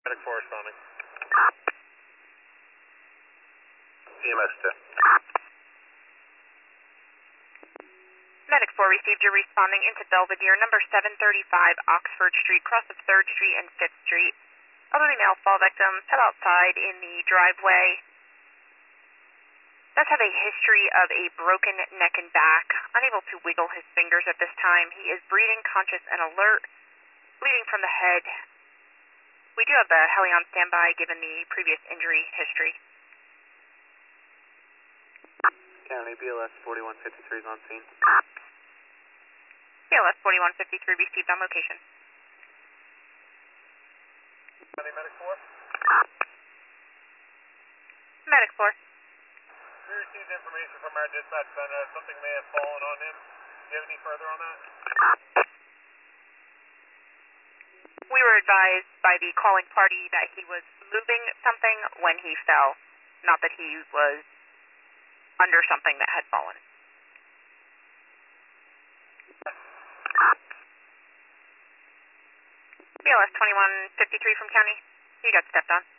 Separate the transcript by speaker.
Speaker 1: Medic 4 responding.
Speaker 2: EMS 2.
Speaker 3: Medic 4 received your responding into Belvedere, number 735 Oxford Street, cross of 3rd Street and 5th Street. Elderly male fall victim fell outside in the driveway. Does have a history of a broken neck and back, unable to wiggle his fingers at this time. He is breathing, conscious, and alert, bleeding from the head. We do have the heli on standby given the previous injury history.
Speaker 2: County BLS 4153 is on scene.
Speaker 3: BLS 4153 received on location.
Speaker 1: County Medic 4?
Speaker 3: Medic 4.
Speaker 1: We received information from our dispatch center that something may have fallen on him. Do you have any further on that?
Speaker 3: We were advised by the calling party that he was moving something when he fell, not that he was under something that had fallen. BLS 2153 from County. You got stepped on.